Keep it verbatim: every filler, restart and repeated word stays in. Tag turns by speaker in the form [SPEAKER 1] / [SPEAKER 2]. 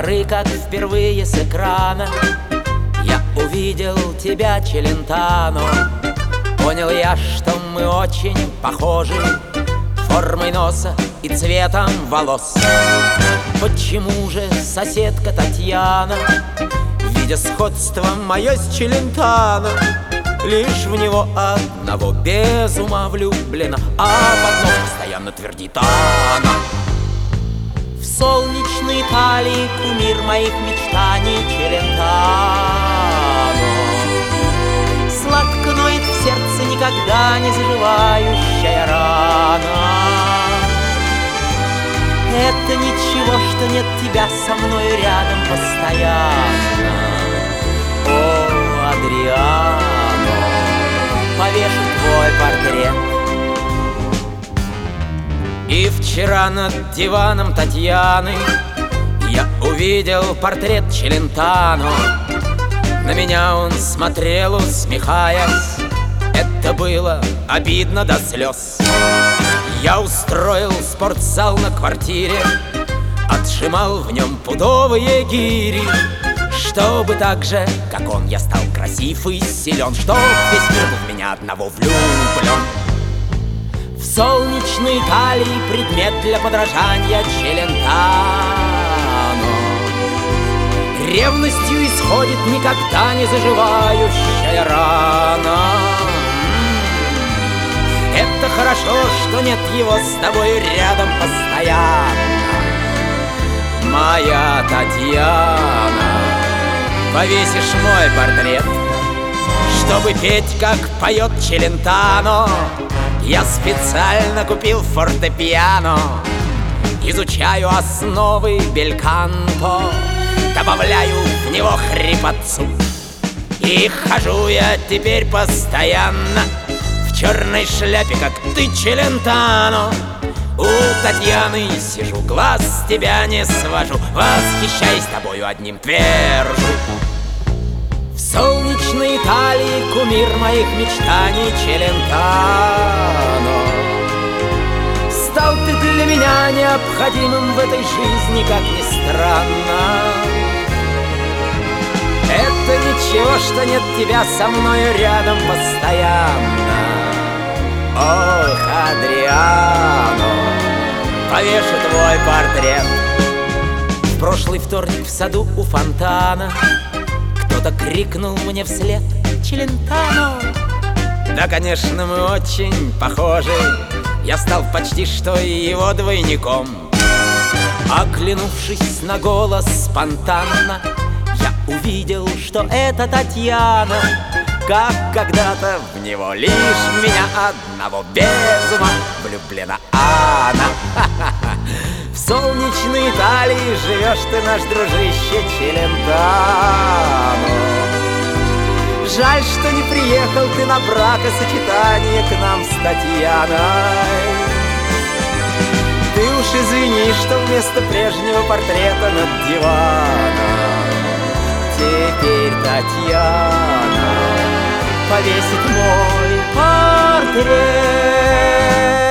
[SPEAKER 1] поры, как впервые с экрана я увидел тебя, Челентано. Понял я, что мы очень похожи формой носа и цветом волос. Почему же соседка Татьяна, видя сходство мое с Челентано, лишь в него одного без ума влюблена, а потом постоянно твердит она: в солнечной Италии кумир моих мечтаний Челентано. Сладко ноет в сердце никогда не заживающая рана. Это ничего, что нет тебя со мною рядом постоянно. О, Адриано, повешу твой портрет. И вчера над диваном Татьяны я увидел портрет Челентано. На меня он смотрел, усмехаясь. Это было обидно до слез. Я устроил спортзал на квартире, отжимал в нем пудовые гири, чтобы так же, как он, я стал красив и силен, чтоб весь мир был в меня одного влюблен. В солнечной Италии предмет для подражания Челентано. Ревностью исходит никогда не заживающая рана. Это хорошо, что нет его с тобой рядом постоянно. Моя Татьяна, повесишь мой портрет, чтобы петь, как поет Челентано. Я специально купил фортепиано, изучаю основы бельканто, добавляю в него хрипотцу. И хожу я теперь постоянно в черной шляпе, как ты, Челентано. У Татьяны сижу, глаз с тебя не свожу, восхищаясь тобою одним твержу. В солнечной Италии кумир моих мечтаний Челентано. Стал ты для меня необходимым в этой жизни, как ни странно. Это ничего, что нет тебя со мною рядом постоянно. Ох, Адриано, повешу твой портрет. В прошлый вторник в саду у фонтана кто-то крикнул мне вслед: Челентано. Да, конечно, мы очень похожи. Я стал почти что и его двойником. Оглянувшись на голос спонтанно, я увидел, что это Татьяна. Как когда-то в него лишь меня одного без ума влюблена она. В солнечной Италии живешь ты, наш дружище Челентано. Жаль, что не приехал ты на бракосочетание к нам с Татьяной. Ты уж извини, что вместо прежнего портрета над диваном теперь Татьяна повесит мой портрет.